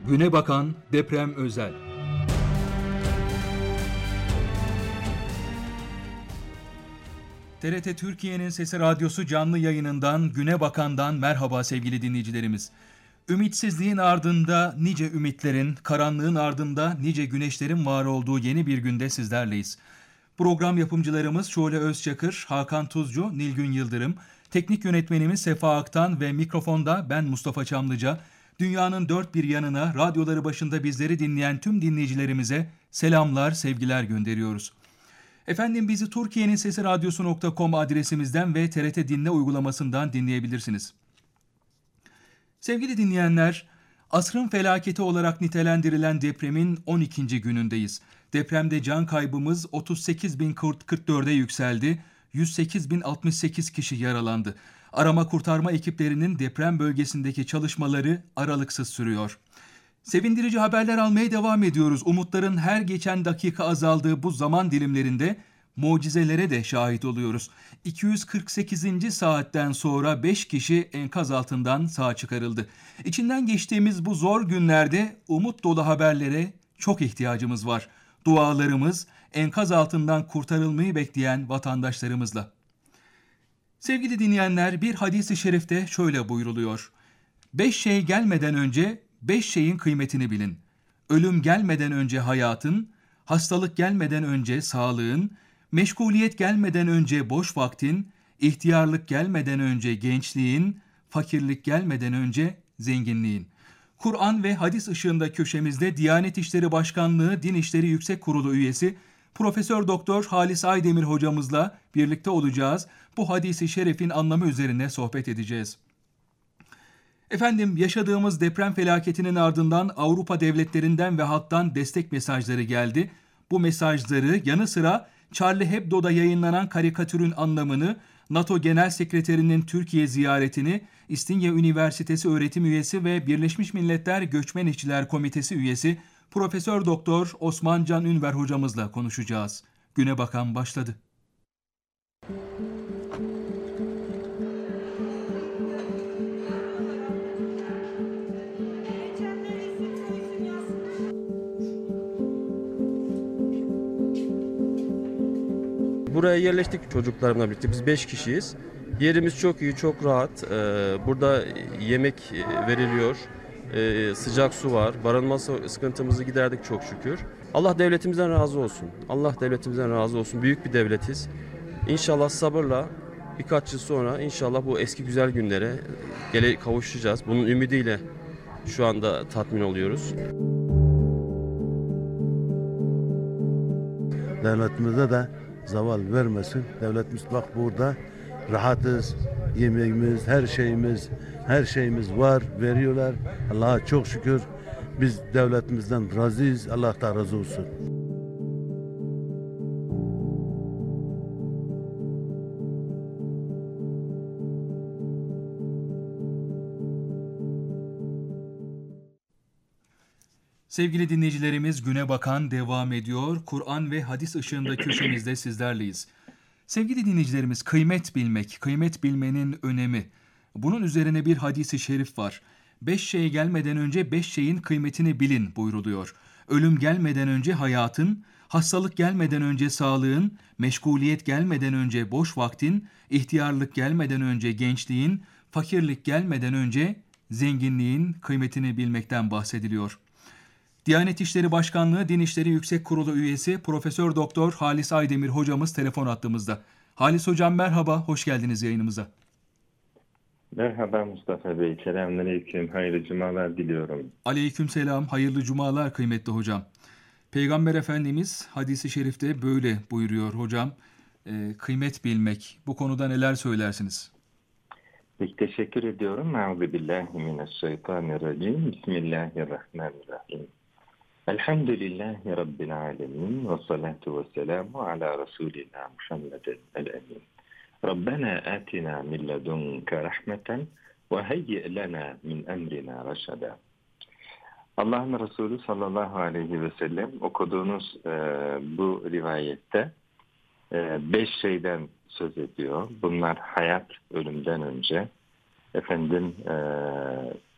Güne bakan deprem özel. TRT Türkiye'nin Sesi Radyosu canlı yayınından Güne Bakan'dan merhaba sevgili dinleyicilerimiz. Ümitsizliğin ardında nice ümitlerin, karanlığın ardında nice güneşlerin var olduğu yeni bir günde sizlerleyiz. Program yapımcılarımız Şule Özçakır, Hakan Tuzcu, Nilgün Yıldırım, teknik yönetmenimiz Sefa Aktan ve mikrofonda ben Mustafa Çamlıca. Dünyanın dört bir yanına radyoları başında bizleri dinleyen tüm dinleyicilerimize selamlar, sevgiler gönderiyoruz. Efendim bizi Türkiye'nin Sesi Radyosu.com adresimizden ve TRT Dinle uygulamasından dinleyebilirsiniz. Sevgili dinleyenler, asrın felaketi olarak nitelendirilen depremin 12. günündeyiz. Depremde can kaybımız 38.044'e yükseldi, 108.068 kişi yaralandı. Arama kurtarma ekiplerinin deprem bölgesindeki çalışmaları aralıksız sürüyor. Sevindirici haberler almaya devam ediyoruz. Umutların her geçen dakika azaldığı bu zaman dilimlerinde mucizelere de şahit oluyoruz. 248. saatten sonra 5 kişi enkaz altından sağ çıkarıldı. İçinden geçtiğimiz bu zor günlerde umut dolu haberlere çok ihtiyacımız var. Dualarımız enkaz altından kurtarılmayı bekleyen vatandaşlarımızla. Sevgili dinleyenler, bir hadis-i şerifte şöyle buyruluyor. 5 şey gelmeden önce 5 şeyin kıymetini bilin. Ölüm gelmeden önce hayatın, hastalık gelmeden önce sağlığın, meşguliyet gelmeden önce boş vaktin, ihtiyarlık gelmeden önce gençliğin, fakirlik gelmeden önce zenginliğin. Kur'an ve hadis ışığında köşemizde Diyanet İşleri Başkanlığı Din İşleri Yüksek Kurulu üyesi Profesör Doktor Halis Aydemir hocamızla birlikte olacağız. Bu hadisi şerifin anlamı üzerine sohbet edeceğiz. Efendim, yaşadığımız deprem felaketinin ardından Avrupa devletlerinden ve halktan destek mesajları geldi. Bu mesajları yanı sıra Charlie Hebdo'da yayınlanan karikatürün anlamını, NATO Genel Sekreterinin Türkiye ziyaretini, İstinye Üniversitesi öğretim üyesi ve Birleşmiş Milletler Göçmen İşçiler Komitesi üyesi Profesör Doktor Osman Can Ünver hocamızla konuşacağız. Güne bakan başladı. Buraya yerleştik çocuklarımla birlikte. Biz 5 kişiyiz. Yerimiz çok iyi, çok rahat. Burada yemek veriliyor. Sıcak su var. Barınma sıkıntımızı giderdik çok şükür. Allah devletimizden razı olsun. Allah devletimizden razı olsun. Büyük bir devletiz. İnşallah sabırla birkaç yıl sonra inşallah bu eski güzel günlere kavuşacağız. Bunun ümidiyle şu anda tatmin oluyoruz. Devletimize de zaval vermesin. Devletimiz bak burada rahatız, yemeğimiz, her şeyimiz var, veriyorlar. Allah'a çok şükür. Biz devletimizden razıyız. Allah da razı olsun. Sevgili dinleyicilerimiz, Güne Bakan devam ediyor. Kur'an ve hadis ışığında köşemizde sizlerleyiz. Sevgili dinleyicilerimiz, kıymet bilmek, kıymet bilmenin önemi. Bunun üzerine bir hadis-i şerif var. 5 şey gelmeden önce 5 şeyin kıymetini bilin buyruluyor. Ölüm gelmeden önce hayatın, hastalık gelmeden önce sağlığın, meşguliyet gelmeden önce boş vaktin, ihtiyarlık gelmeden önce gençliğin, fakirlik gelmeden önce zenginliğin kıymetini bilmekten bahsediliyor. Diyanet İşleri Başkanlığı Din İşleri Yüksek Kurulu üyesi Profesör Doktor Halis Aydemir hocamız telefon attığımızda. Halis hocam merhaba, hoş geldiniz yayınımıza. Merhaba Mustafa Bey, selamünaleyküm, hayırlı cumalar diliyorum. Aleykümselam, hayırlı cumalar kıymetli hocam. Peygamber Efendimiz hadisi şerifte böyle buyuruyor hocam. Kıymet bilmek, bu konuda neler söylersiniz? Peki, teşekkür ediyorum. Euzubillahimineşşeytanirracim. Bismillahirrahmanirrahim. Elhamdülillahi Rabbil alemin. Ve salatu ve selamu ala Resulina Muhammeden el-emin. Rabbena atina min ledunke rahmeten ve heyyi lana min emrina raşada. Allah'ın Resulü sallallahu aleyhi ve sellem okuduğunuz bu rivayette 5 şeyden söz ediyor. Bunlar hayat ölümden önce,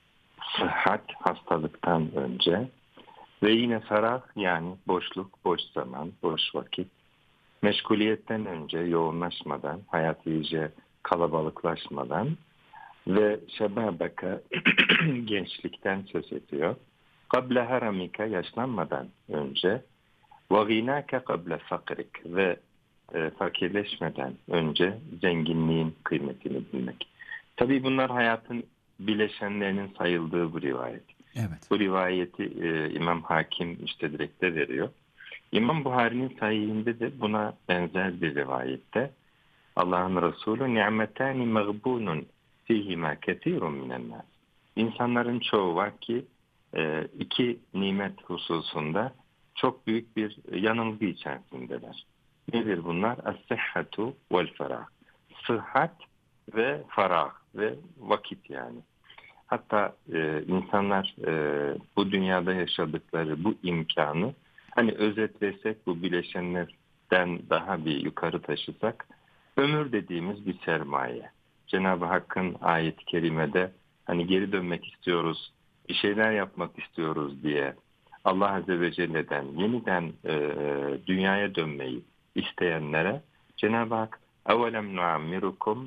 sıhhat hastalıktan önce ve yine ferah yani boşluk, boş zaman, boş vakit, meşguliyetten önce yoğunlaşmadan, hayat iyice kalabalıklaşmadan ve şebabeka gençlikten söz ediyor. Kable haramika yaşlanmadan önce ve ginâke kable fakrik ve fakirleşmeden önce zenginliğin kıymetini bilmek. Tabii bunlar hayatın bileşenlerinin sayıldığı bu rivayet. Evet. Bu rivayeti İmam Hakim Müstedrek'te veriyor. İmam Buhari'nin sahihinde de buna benzer bir rivayette Allah'ın Resulü ni'metani mağbunun fihima kesirun minen nas. İnsanların çoğu var ki iki nimet hususunda çok büyük bir yanılgı içerisindeler. Nedir bunlar? Es-sıhhatu vel ferah. Sıhhat ve ferah ve vakit yani. Hatta insanlar bu dünyada yaşadıkları bu imkanı hani özetlesek bu bileşenlerden daha bir yukarı taşısak ömür dediğimiz bir sermaye. Cenab-ı Hakk'ın ayet-i kerimede hani geri dönmek istiyoruz, bir şeyler yapmak istiyoruz diye Allah Azze ve Celle'den yeniden dünyaya dönmeyi isteyenlere Cenab-ı Hak اَوَلَمْ نُعَمِّرُكُمْ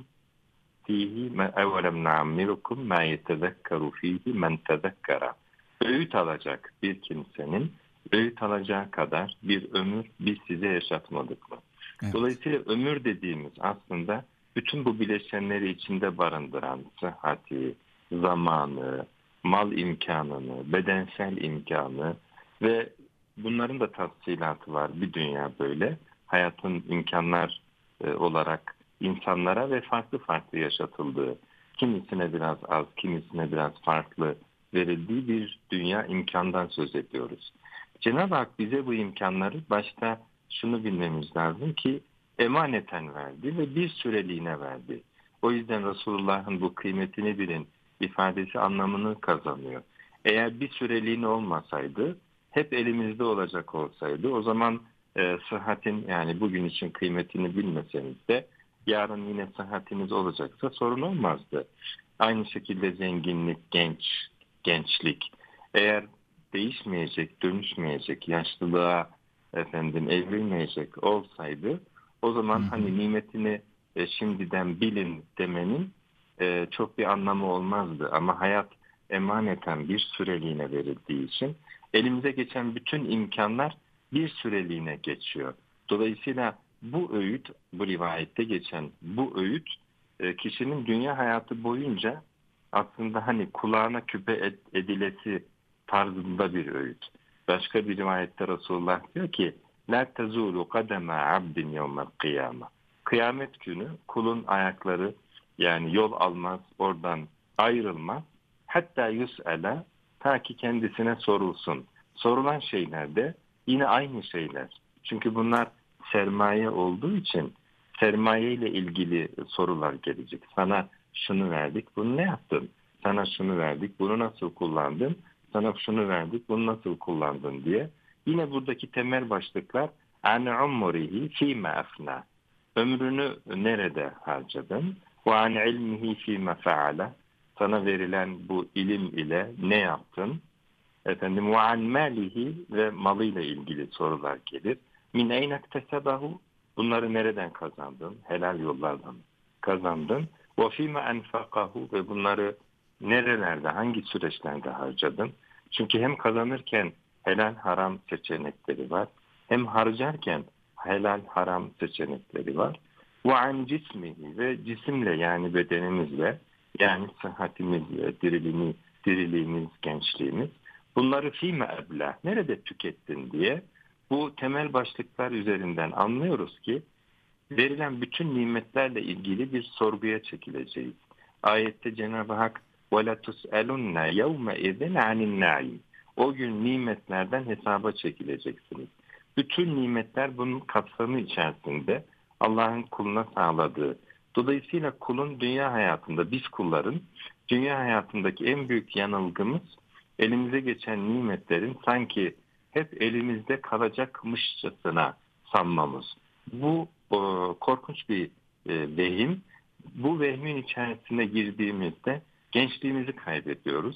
مَا يَتَذَكَّرُ ف۪يهِ مَنْ تَذَكَّرَ. Öğüt alacak bir kimsenin öğüt alacağı kadar bir ömür biz size yaşatmadık mı? Evet. Dolayısıyla ömür dediğimiz aslında bütün bu bileşenleri içinde barındıran sıhhati, zamanı, mal imkanını, bedensel imkanı ve bunların da tafsilatı var. Bir dünya böyle hayatın imkanlar olarak insanlara ve farklı farklı yaşatıldığı, kimisine biraz az, kimisine biraz farklı verildiği bir dünya imkandan söz ediyoruz. Cenab-ı Hak bize bu imkanları başta şunu bilmemiz lazım ki emaneten verdi ve bir süreliğine verdi. O yüzden Resulullah'ın bu kıymetini bilin ifadesi anlamını kazanıyor. Eğer bir süreliğine olmasaydı, hep elimizde olacak olsaydı o zaman sıhhatin yani bugün için kıymetini bilmeseniz de yarın yine sıhhatiniz olacaksa sorun olmazdı. Aynı şekilde zenginlik, gençlik eğer değişmeyecek, dönüşmeyecek, yaşlılığa evrilmeyecek olsaydı o zaman hani nimetini şimdiden bilin demenin çok bir anlamı olmazdı. Ama hayat emaneten bir süreliğine verildiği için elimize geçen bütün imkanlar bir süreliğine geçiyor. Dolayısıyla bu öğüt, bu rivayette geçen bu öğüt kişinin dünya hayatı boyunca aslında hani kulağına küpe edilesi tarzında bir öğüt. Başka bir rivayette Resulullah diyor ki La tezulu kademe abdin yevmel kıyama. Kıyamet günü kulun ayakları yani yol almaz, oradan ayrılmaz. Hatta yus'ele ta ki kendisine sorulsun. Sorulan şeyler de yine aynı şeyler. Çünkü bunlar sermaye olduğu için sermaye ile ilgili sorular gelecek. Sana şunu verdik, bunu ne yaptın? Sana şunu verdik, bunu nasıl kullandın? Sana şunu verdik, bunu nasıl kullandın diye. Yine buradaki temel başlıklar an umrihi fîme afna. Ömrünü nerede harcadın? Ve an ilmihi fîme feala. Sana verilen bu ilim ile ne yaptın? Ve an malihi ve malıyla ilgili sorular gelir. Min eyne iktesebehu. Bunları nereden kazandın? Helal yollardan kazandın. Ve fîme enfakahu ve bunları nerelerde, hangi süreçlerde harcadın? Çünkü hem kazanırken helal haram seçenekleri var. Hem harcarken helal haram seçenekleri var. Ve an cismihi ve cisimle yani bedenimizle yani sıhhatimizle, diriliğimiz, gençliğimiz bunları fîme ebla nerede tükettin diye bu temel başlıklar üzerinden anlıyoruz ki verilen bütün nimetlerle ilgili bir sorguya çekileceğiz. Ayette Cenab-ı Hak وَلَا تُسْأَلُنَّ يَوْمَ اِذٍ عَنِ النَّعِيمِ. O gün nimetlerden hesaba çekileceksiniz. Bütün nimetler bunun kapsamı içerisinde Allah'ın kuluna sağladığı. Dolayısıyla kulun dünya hayatında, biz kulların dünya hayatındaki en büyük yanılgımız elimize geçen nimetlerin sanki hep elimizde kalacakmışçasına sanmamız. Bu korkunç bir vehim. Bu vehmin içerisine girdiğimizde gençliğimizi kaybediyoruz.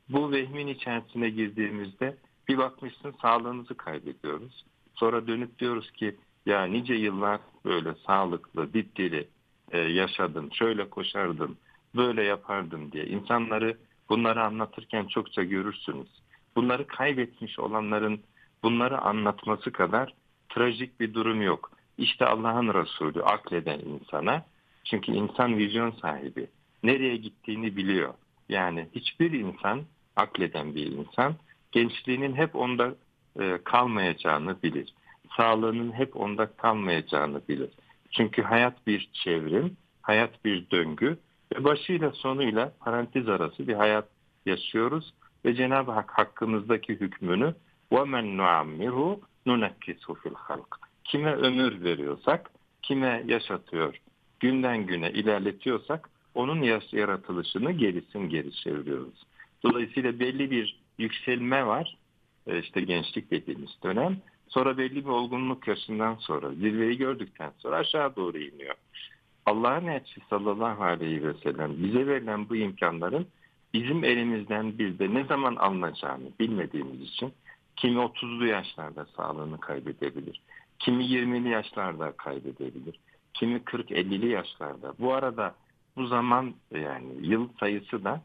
Bu vehmin içerisine girdiğimizde bir bakmışsın sağlığımızı kaybediyoruz. Sonra dönüp diyoruz ki ya nice yıllar böyle sağlıklı, dipdiri yaşadım, şöyle koşardım, böyle yapardım diye. İnsanları bunları anlatırken çokça görürsünüz. Bunları kaybetmiş olanların bunları anlatması kadar trajik bir durum yok. İşte Allah'ın Resulü akleden insana, çünkü insan vizyon sahibi, nereye gittiğini biliyor. Yani hiçbir insan, akleden bir insan, gençliğinin hep onda kalmayacağını bilir. Sağlığının hep onda kalmayacağını bilir. Çünkü hayat bir çevrim, hayat bir döngü ve başıyla sonuyla parantez arası bir hayat yaşıyoruz ve Cenab-ı Hak hakkımızdaki hükmünü وَمَنْ نُعَمِّرُ نُنَكِّسُ فِي الْخَلْقِ kime ömür veriyorsak, kime yaşatıyor, günden güne ilerletiyorsak onun yaratılışını gerisin geri çeviriyoruz. Dolayısıyla belli bir yükselme var, işte gençlik dediğimiz dönem. Sonra belli bir olgunluk yaşından sonra, zirveyi gördükten sonra aşağı doğru iniyor. Allah'ın elçisi sallallahu aleyhi ve sellem bize verilen bu imkanların bizim elimizden bir de ne zaman alınacağını bilmediğimiz için kimi 30'lu yaşlarda sağlığını kaybedebilir, kimi 20'li yaşlarda kaybedebilir, kimi 40-50'li yaşlarda. Bu arada bu zaman yani yıl sayısı da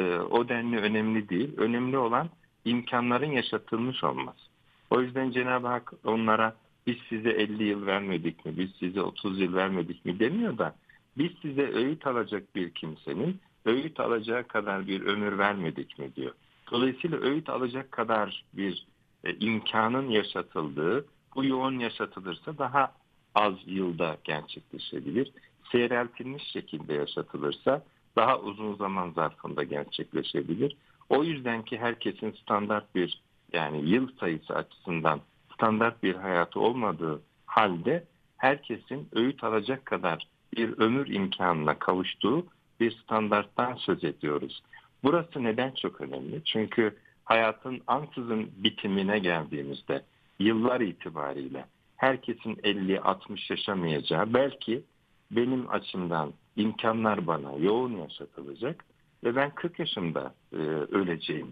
o denli önemli değil. Önemli olan imkanların yaşatılmış olması. O yüzden Cenab-ı Hak onlara biz size 50 yıl vermedik mi, biz size 30 yıl vermedik mi demiyor da biz size öğüt alacak bir kimsenin öğüt alacağı kadar bir ömür vermedik mi diyor. Dolayısıyla öğüt alacak kadar bir imkanın yaşatıldığı, bu yoğun yaşatılırsa daha az yılda gerçekleşebilir. Seyreltilmiş şekilde yaşatılırsa daha uzun zaman zarfında gerçekleşebilir. O yüzden ki herkesin standart bir yani yıl sayısı açısından standart bir hayatı olmadığı halde herkesin öğüt alacak kadar bir ömür imkanına kavuştuğu bir standarttan söz ediyoruz. Burası neden çok önemli? Çünkü hayatın ansızın bitimine geldiğimizde yıllar itibariyle herkesin 50-60 yaşamayacağı, belki benim açımdan imkanlar bana yoğun yaşatılacak ve ben 40 yaşımda öleceğim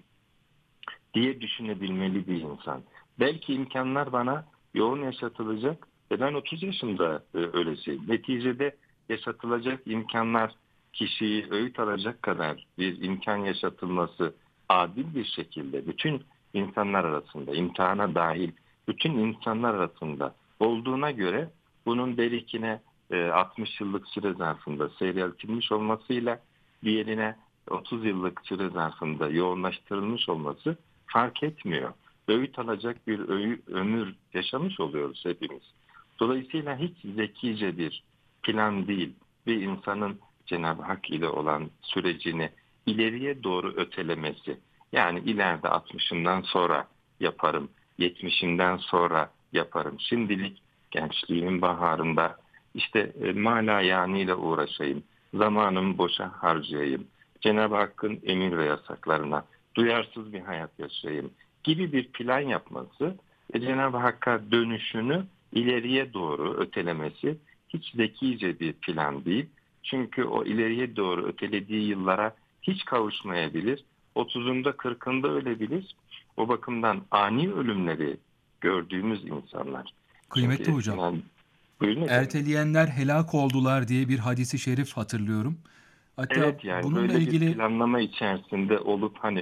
diye düşünebilmeli bir insan. Belki imkanlar bana yoğun yaşatılacak ve ben 30 yaşımda öleceğim. Neticede yaşatılacak imkanlar kişiyi öğüt alacak kadar bir imkan yaşatılması adil bir şekilde bütün insanlar arasında, imtihana dahil bütün insanlar arasında olduğuna göre bunun berikine 60 yıllık süre zarfında seyreltilmiş olmasıyla diğerine 30 yıllık süre zarfında yoğunlaştırılmış olması fark etmiyor. Öğüt alacak bir ömür yaşamış oluyoruz hepimiz. Dolayısıyla hiç zekice bir plan değil, bir insanın Cenab-ı Hak ile olan sürecini ileriye doğru ötelemesi. Yani ileride 60'ından sonra yaparım, 70'inden sonra yaparım. Şimdilik gençliğimin baharında işte malayaniyle uğraşayım, zamanımı boşa harcayayım, Cenab-ı Hakk'ın emir ve yasaklarına duyarsız bir hayat yaşayayım gibi bir plan yapması ve Cenab-ı Hakk'a dönüşünü ileriye doğru ötelemesi hiç zekice bir plan değil. Çünkü o ileriye doğru ötelediği yıllara hiç kavuşmayabilir. 30'unda 40'ında ölebilir. O bakımdan ani ölümleri gördüğümüz insanlar. Kıymetli Çünkü hocam, yani, buyurun efendim. erteleyenler helak oldular diye bir hadisi şerif hatırlıyorum. Hatta Evet, yani bununla böyle ilgili bir planlama içerisinde olup hani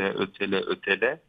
ötele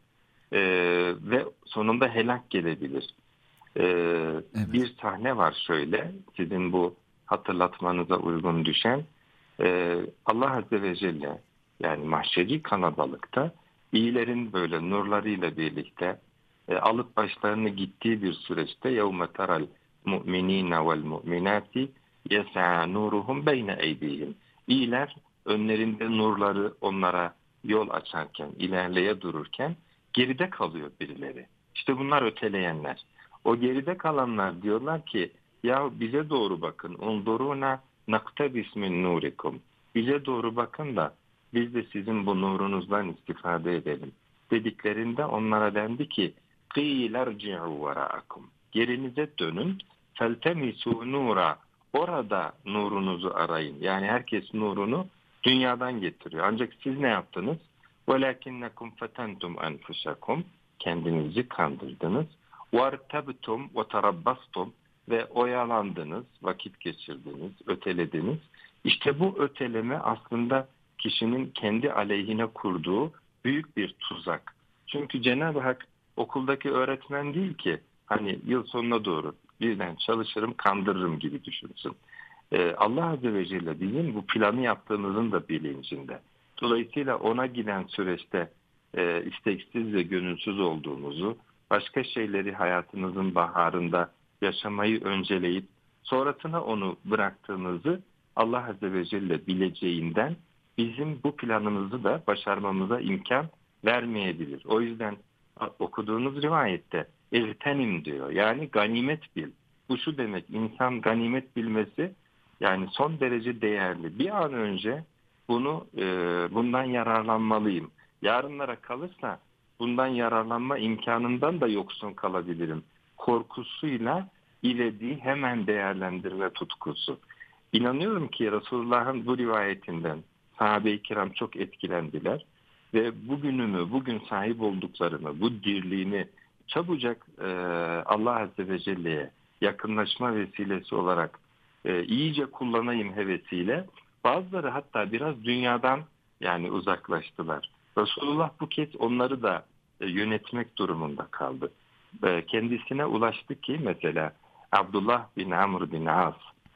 ve sonunda helak gelebilir. evet, Bir sahne var şöyle, sizin bu hatırlatmanıza uygun düşen. Allah Azze ve Celle yani mahşeri kalabalıkta iyilerin böyle nurlarıyla birlikte alıp başlarını gittiği bir süreçte يَوْمَ تَرَى الْمُؤْمِنِينَ وَالْمُؤْمِنَاتِ يَسَعَى نُورُهُمْ بَيْنَ اَيْدِيهِمْ İyiler önlerinde nurları onlara yol açarken, ilerleye dururken geride kalıyor birileri. İşte bunlar öteleyenler. O geride kalanlar diyorlar ki ya bize doğru bakın. Unduruna naktabis min nurikum. Bize doğru bakın da biz de sizin bu nurunuzdan istifade edelim. Dediklerinde onlara dendi ki قِيلَ ارْجِعُوا وَرَاءَكُمْ Gerinize dönün. فَالْتَمِسُوا nura. Orada nurunuzu arayın. Yani herkes nurunu dünyadan getiriyor. Ancak siz ne yaptınız? وَلَكِنَّكُمْ فَتَنْتُمْ أَنْفُسَكُمْ Kendinizi kandırdınız. وَارْتَبْتُمْ وَتَرَبَّصْتُمْ Ve oyalandınız, vakit geçirdiniz, ötelediniz. İşte bu öteleme aslında kişinin kendi aleyhine kurduğu büyük bir tuzak. Çünkü Cenab-ı Hak okuldaki öğretmen değil ki hani yıl sonuna doğru birden çalışırım, kandırırım gibi düşünsün. Allah Azze ve Celle bizim bu planı yaptığımızın da bilincinde. Dolayısıyla ona giden süreçte isteksiz ve gönülsüz olduğumuzu, başka şeyleri hayatınızın baharında yaşamayı önceleyip sonrasına onu bıraktığınızı Allah Azze ve Celle bileceğinden bizim bu planımızı da başarmamıza imkan vermeyebilir. O yüzden okuduğunuz rivayette "Ertenim" diyor. Yani ganimet bil. Bu şu demek, insan ganimet bilmesi yani son derece değerli. Bir an önce bundan yararlanmalıyım. Yarınlara kalırsa bundan yararlanma imkanından da yoksun kalabilirim. Korkusuyla ilediği hemen değerlendirme tutkusu. İnanıyorum ki Resulullah'ın bu rivayetinden sahabe-i kiram çok etkilendiler ve bugün sahip olduklarını, bu dirliğini çabucak Allah Azze ve Celle'ye yakınlaşma vesilesi olarak iyice kullanayım hevesiyle bazıları hatta biraz dünyadan yani uzaklaştılar. Resulullah bu kez onları da yönetmek durumunda kaldı. Kendisine ulaştı ki mesela Abdullah bin Amr bin As,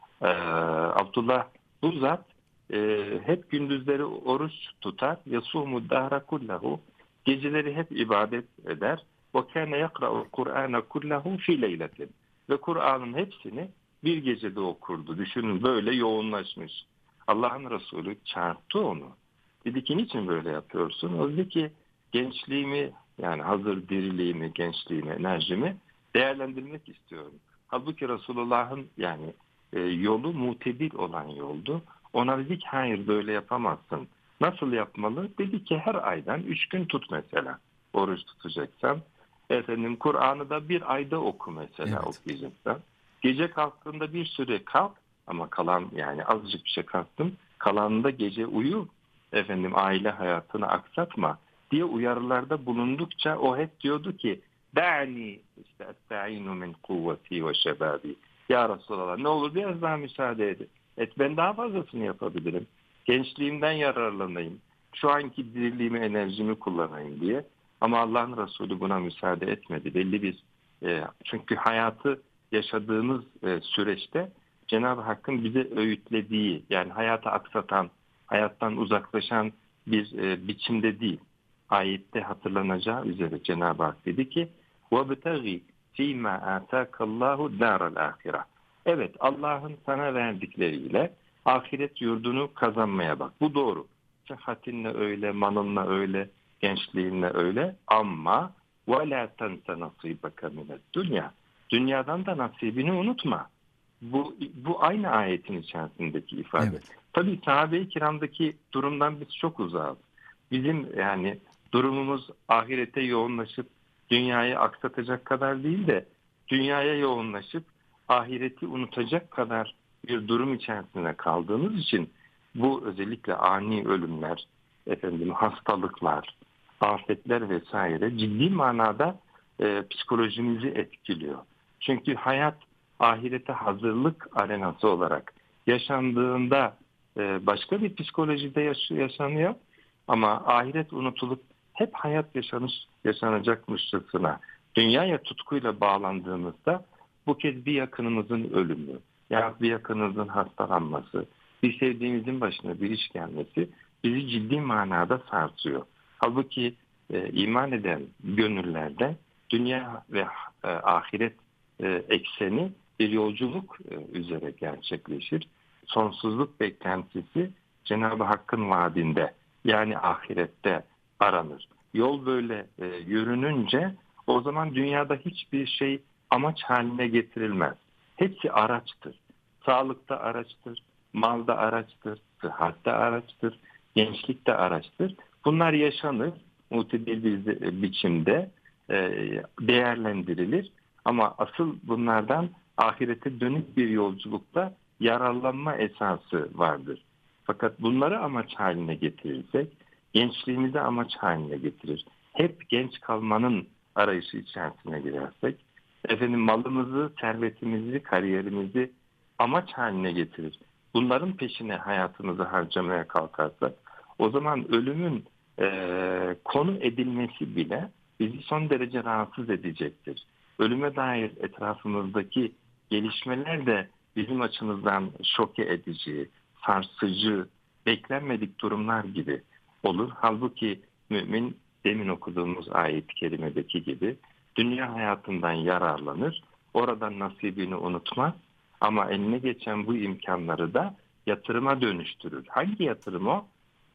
Abdullah bu zat hep gündüzleri oruç tutar. Yasumu dahra kullahu. Geceleri hep ibadet eder. Ve kâne yakra'u Kur'âne kullahu fî leyletin. Ve Kur'an'ın hepsini bir gecede okurdu. Düşünün böyle yoğunlaşmış. Allah'ın Resulü çarptı onu. Dedi ki niçin böyle yapıyorsun? O dedi ki gençliğimi yani hazır diriliğimi, gençliğimi, enerjimi değerlendirmek istiyorum. Halbuki Resulullah'ın yani yolu mutedil olan yoldu. Ona dedi ki hayır böyle yapamazsın. Nasıl yapmalı? Dedi ki her aydan 3 gün tut mesela. Oruç tutacaksan. Efendim Kur'an'ı da bir ayda oku mesela okuyacaksan. Gece kalktığında bir süre kalk ama kalan yani azıcık bir şey kalktım. Kalanında gece uyu. Efendim aile hayatını aksatma diye uyarılarda bulundukça o hep diyordu ki da'ni işte esta'inu min kuvveti ve şebabi. Ya Resulallah ne olur biraz daha müsaade et. Ben daha fazlasını yapabilirim. Gençliğimden yararlanayım. Şu anki diriliğimi, enerjimi kullanayım diye. Ama Allah'ın Resulü buna müsaade etmedi. Belli bir çünkü hayatı yaşadığımız süreçte Cenab-ı Hakk'ın bize öğütlediği yani hayatı aksatan, hayattan uzaklaşan bir biçimde değil. Ayette hatırlanacağı üzere Cenab-ı Hak dedi ki وَبْتَغِي فِي مَا آتَاكَ اللّٰهُ دَارَ الْآخِرَةِ Evet Allah'ın sana verdikleriyle ahiret yurdunu kazanmaya bak. Bu doğru. Sıhhatinle öyle, malınla öyle, gençliğinle öyle ama وَلَا تَنْسَ نَصِيبَكَ مِنَ الدُّنْيَا Dünyadan da nasibini unutma. Bu aynı ayetin içerisindeki ifade. Evet. Tabii sahabe-i kiramdaki durumdan biz çok uzağız. Bizim yani durumumuz ahirete yoğunlaşıp dünyayı aksatacak kadar değil de dünyaya yoğunlaşıp ahireti unutacak kadar bir durum içerisinde kaldığımız için bu özellikle ani ölümler, hastalıklar, afetler vesaire ciddi manada psikolojimizi etkiliyor. Çünkü hayat ahirete hazırlık arenası olarak yaşandığında başka bir psikolojide yaşanıyor ama ahiret unutulup hep hayat yaşanacakmışçasına dünyaya tutkuyla bağlandığımızda bu kez bir yakınımızın ölümü ya bir yakınımızın hastalanması, bir sevdiğimizin başına bir iş gelmesi bizi ciddi manada sarsıyor. Halbuki iman eden gönüllerde dünya ve ahiret ekseni bir yolculuk üzere gerçekleşir. Sonsuzluk beklentisi Cenab-ı Hakk'ın vaadinde yani ahirette aranır. Yol böyle yürününce o zaman dünyada hiçbir şey amaç haline getirilmez. Hepsi araçtır. Sağlıkta araçtır, malda araçtır, sıhhatte araçtır, gençlikte araçtır. Bunlar yaşanır, mutedil bir biçimde değerlendirilir. Ama asıl bunlardan ahirete dönük bir yolculukta yararlanma esası vardır. Fakat bunları amaç haline getirirsek, Gençliğimizi amaç haline getirir. Hep genç kalmanın arayışı içerisine girersek, malımızı, servetimizi, kariyerimizi amaç haline getirir. Bunların peşine hayatımızı harcamaya kalkarsak, o zaman ölümün konu edilmesi bile bizi son derece rahatsız edecektir. Ölüme dair etrafımızdaki gelişmeler de bizim açımızdan şoke edici, sarsıcı, beklenmedik durumlar gibi olur. Halbuki mümin demin okuduğumuz ayet-i kerimedeki gibi dünya hayatından yararlanır, oradan nasibini unutmaz ama eline geçen bu imkanları da yatırıma dönüştürür. Hangi yatırım o?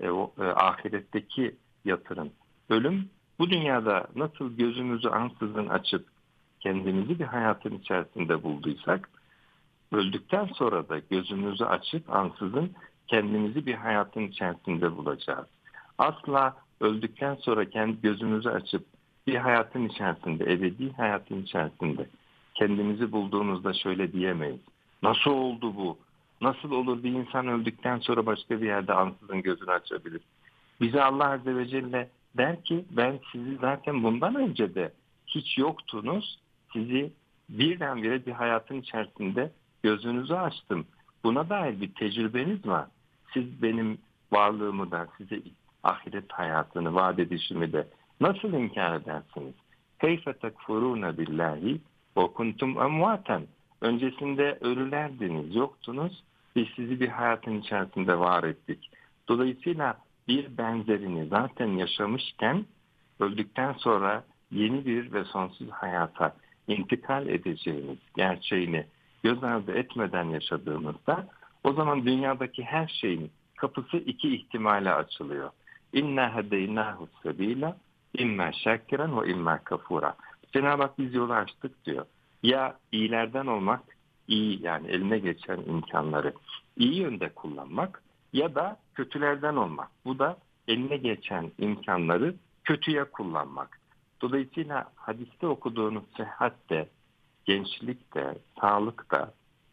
Ahiretteki yatırım. Ölüm, bu dünyada nasıl gözümüzü ansızın açıp kendimizi bir hayatın içerisinde bulduysak, öldükten sonra da gözümüzü açıp ansızın kendimizi bir hayatın içerisinde bulacağız. Asla öldükten sonra kendi gözümüzü açıp bir hayatın içerisinde, ebedi hayatın içerisinde kendimizi bulduğumuzda şöyle diyemeyiz. Nasıl oldu bu? Nasıl olur bir insan öldükten sonra başka bir yerde ansızın gözünü açabilir? Bize Allah Azze ve Celle der ki ben sizi zaten bundan önce de hiç yoktunuz. Sizi birdenbire bir hayatın içerisinde gözünüzü açtım. Buna dair bir tecrübeniz var. Siz benim varlığımı da size ahiret hayatını vaat edişimi de nasıl inkar edersiniz? Keyfe tekfurûne billahi ve kuntum emvaten. Öncesinde ölülerdiniz, yoktunuz. Biz sizi bir hayatın içerisinde var ettik. Dolayısıyla bir benzerini zaten yaşamışken öldükten sonra yeni bir ve sonsuz hayata intikal edeceğimiz gerçeğini göz ardı etmeden yaşadığımızda o zaman dünyadaki her şeyin kapısı iki ihtimale açılıyor. İnna hedeynahu sebila imma şakiran ve imma kafura. Cenab-ı Hak biz yolu açtık diyor. Ya iyilerden olmak, iyi yani eline geçen imkanları iyi yönde kullanmak ya da kötülerden olmak. Bu da eline geçen imkanları kötüye kullanmak. Dolayısıyla hadiste okuduğunuz sıhhat de, gençlik de, sağlık da,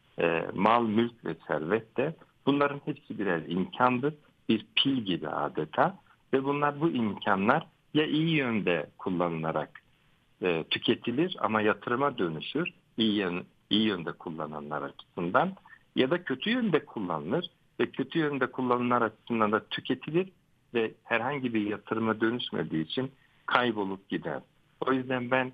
mal, mülk ve servet de bunların hepsi birer imkandır. Bir pil gibi adeta ve bu imkanlar ya iyi yönde kullanılarak tüketilir ama yatırıma dönüşür iyi yönde kullananlar açısından ya da kötü yönde kullanılır ve kötü yönde kullananlar açısından da tüketilir ve herhangi bir yatırıma dönüşmediği için kaybolup gider. O yüzden ben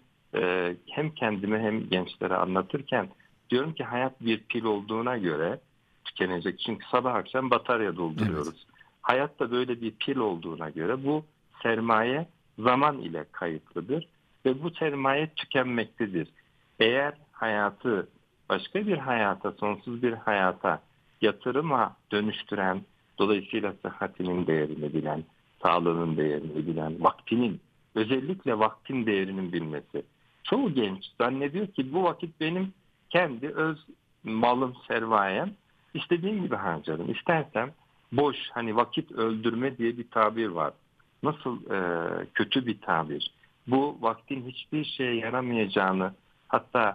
hem kendime hem gençlere anlatırken diyorum ki hayat bir pil olduğuna göre tükenecek. Çünkü sabah akşam batarya dolduruyoruz. Evet. Hayat da böyle bir pil olduğuna göre bu sermaye zaman ile kayıtlıdır ve bu sermaye tükenmektedir. Eğer hayatı başka bir hayata, sonsuz bir hayata yatırıma dönüştüren, dolayısıyla sıhhatinin değerini bilen, sağlığının değerini bilen, özellikle vaktin değerinin bilmesi. Çoğu genç zannediyor ki bu vakit benim kendi öz malım, sermayem, istediğim gibi harcarım. İstersem boş, vakit öldürme diye bir tabir var. Nasıl kötü bir tabir. Bu vaktin hiçbir şeye yaramayacağını, hatta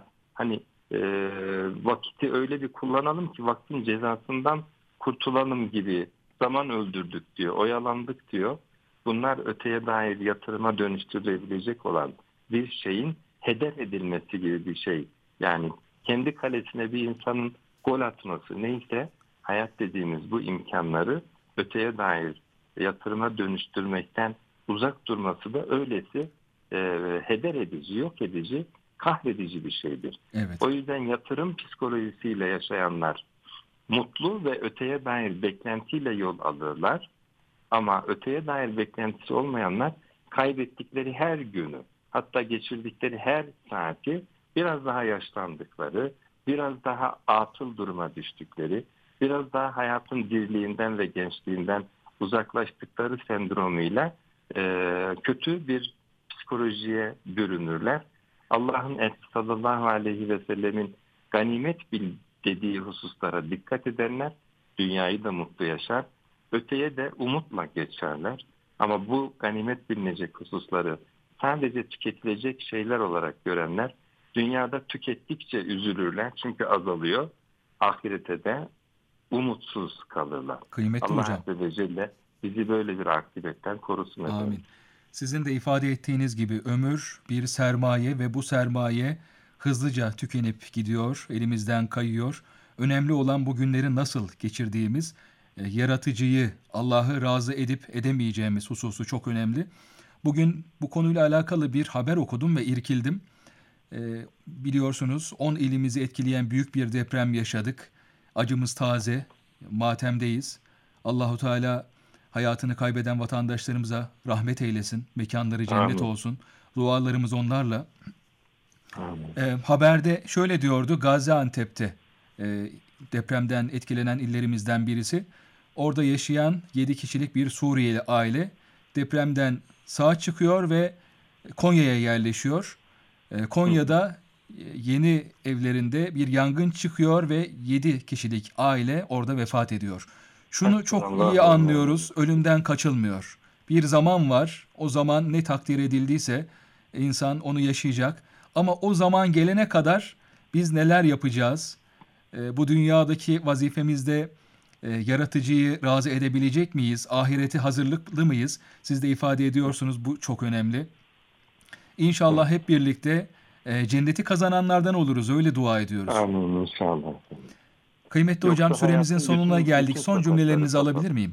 vakiti öyle bir kullanalım ki vaktin cezasından kurtulalım gibi zaman öldürdük diyor, oyalandık diyor. Bunlar öteye dair yatırıma dönüştürülebilecek olan bir şeyin heder edilmesi gibi bir şey. Yani kendi kalesine bir insanın gol atması neyse hayat dediğimiz bu imkanları öteye dair yatırıma dönüştürmekten uzak durması da öylesi heder edici, yok edici, kahredici bir şeydir. Evet. O yüzden yatırım psikolojisiyle yaşayanlar mutlu ve öteye dair beklentiyle yol alırlar. Ama öteye dair beklentisi olmayanlar kaybettikleri her günü, hatta geçirdikleri her saati biraz daha yaşlandıkları, biraz daha atıl duruma düştükleri, biraz daha hayatın dirliğinden ve gençliğinden uzaklaştıkları sendromuyla kötü bir psikolojiye bürünürler. Allah'ın sallallahu aleyhi ve sellemin ganimet bil dediği hususlara dikkat edenler dünyayı da mutlu yaşar. Öteye de umutla geçerler. Ama bu ganimet bilinecek hususları sadece tüketilecek şeyler olarak görenler dünyada tükettikçe üzülürler. Çünkü azalıyor. Ahirete de umutsuz kalırlar. Kıymetli Allah hocam. Azze ve Celle bizi böyle bir akıbetten korusun efendim. Amin. Sizin de ifade ettiğiniz gibi ömür bir sermaye ve bu sermaye hızlıca tükenip gidiyor, elimizden kayıyor. Önemli olan bu günleri nasıl geçirdiğimiz, yaratıcıyı, Allah'ı razı edip edemeyeceğimiz hususu çok önemli. Bugün bu konuyla alakalı bir haber okudum ve irkildim. Biliyorsunuz 10 ilimizi etkileyen büyük bir deprem yaşadık. Acımız taze, matemdeyiz. Allahu Teala hayatını kaybeden vatandaşlarımıza rahmet eylesin, mekanları cennet Amin. olsun. Dualarımız onlarla. Amin. Haberde şöyle diyordu, Gaziantep'te depremden etkilenen illerimizden birisi. Orada yaşayan 7 kişilik bir Suriyeli aile depremden sağ çıkıyor ve Konya'ya yerleşiyor. Konya'da yeni evlerinde bir yangın çıkıyor ve 7 kişilik aile orada vefat ediyor. Şunu çok Allah iyi Allah. anlıyoruz, ölümden kaçılmıyor. Bir zaman var, o zaman ne takdir edildiyse insan onu yaşayacak. Ama o zaman gelene kadar biz neler yapacağız? Bu dünyadaki vazifemizde yaratıcıyı razı edebilecek miyiz? Ahireti hazırlıklı mıyız? Siz de ifade ediyorsunuz, bu çok önemli. İnşallah hep birlikte cenneti kazananlardan oluruz. Öyle dua ediyoruz. Amin inşallah. Kıymetli Yoksa hocam, süremizin hayatın sonuna bütün geldik. Son sokakları cümlelerinizi kapalı. alabilir miyim?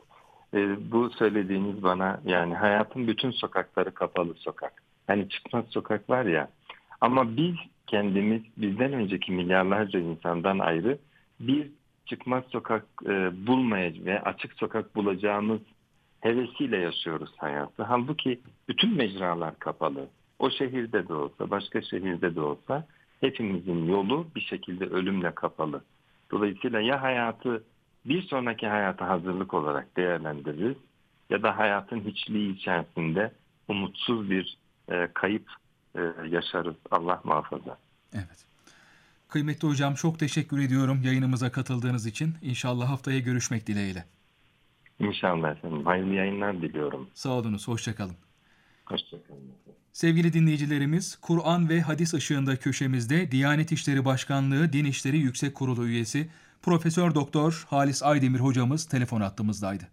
Bu söylediğiniz bana, yani hayatın bütün sokakları kapalı sokak. Hani çıkmaz sokak var ya. Ama biz kendimiz, bizden önceki milyarlarca insandan ayrı bir çıkmaz sokak bulmayacağız ve açık sokak bulacağımız hevesiyle yaşıyoruz hayatı. Halbuki bütün mecralar kapalı. O şehirde de olsa, başka şehirde de olsa hepimizin yolu bir şekilde ölümle kapalı. Dolayısıyla ya hayatı bir sonraki hayata hazırlık olarak değerlendiririz ya da hayatın hiçliği içerisinde umutsuz bir kayıp yaşarız. Allah muhafaza. Evet. Kıymetli hocam, çok teşekkür ediyorum yayınımıza katıldığınız için. İnşallah haftaya görüşmek dileğiyle. İnşallah efendim. Hayırlı yayınlar diliyorum. Sağ olunuz, hoşça kalın. Hoşçakalın. Sevgili dinleyicilerimiz, Kur'an ve Hadis ışığında köşemizde Diyanet İşleri Başkanlığı Din İşleri Yüksek Kurulu üyesi Profesör Doktor Halis Aydemir hocamız telefon hattımızdaydı.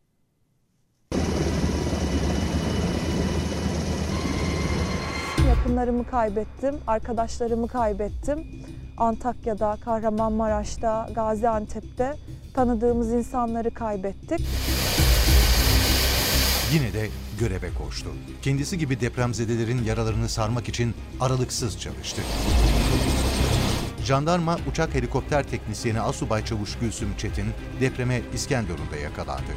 Yakınlarımı kaybettim, arkadaşlarımı kaybettim. Antakya'da, Kahramanmaraş'ta, Gaziantep'te tanıdığımız insanları kaybettik. Yine de göreve koştu. Kendisi gibi depremzedelerin yaralarını sarmak için aralıksız çalıştı. Jandarma uçak helikopter teknisyeni Asubay Çavuş Gülsüm Çetin depreme İskenderun'da yakalandı.